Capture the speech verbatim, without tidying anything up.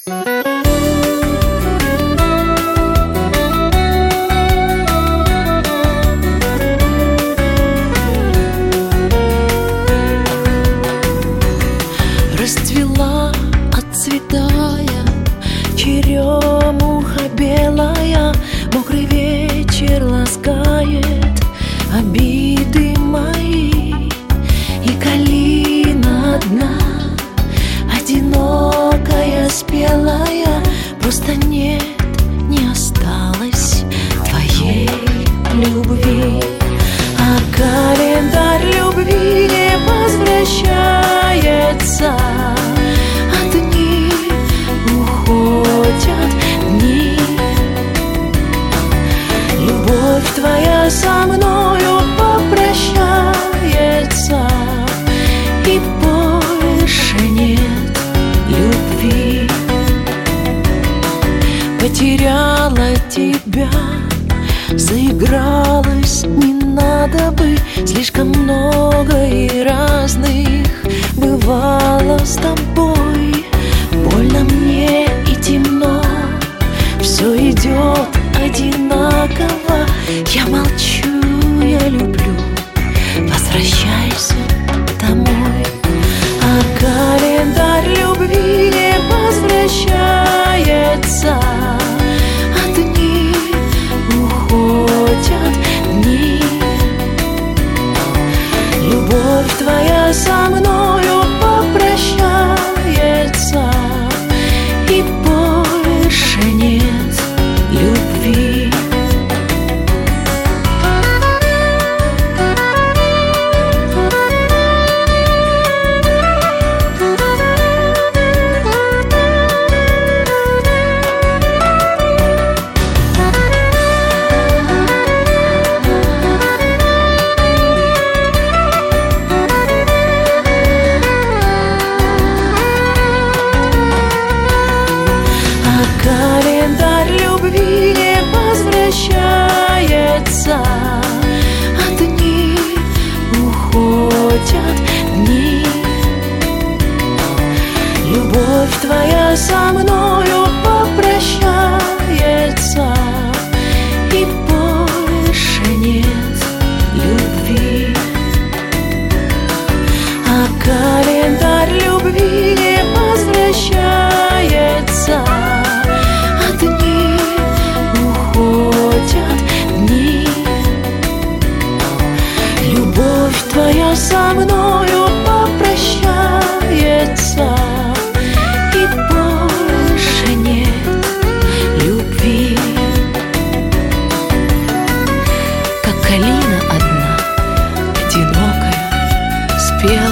Расцвела, отцветая, черемуха белая, мокрый вечер ласкает обиды мои. И калина одна, одинокая, спелая, просто нет, не осталось твоей любви. А календарь любви не возвращается, а дни уходят, дни. Любовь твоя со мною попрощается, и больше нет любви. Потеряла тебя, заигралась, не надо бы. Слишком много и разных бывало с тобой. Больно мне и темно, все идет одинаково. Я молчу, я люблю, возвращайся домой. А календарь любви не возвращается, а дни уходят, дни. Любовь твоя со мною попрощается, и больше нет любви. Календарь любви не возвращается, а дни уходят, дни. Любовь твоя со мною попрощается, и больше нет любви. А календарь любви не возвращается, любовь твоя со мною попрощается, и больше нет любви. Как калина одна, одинокая, спелая,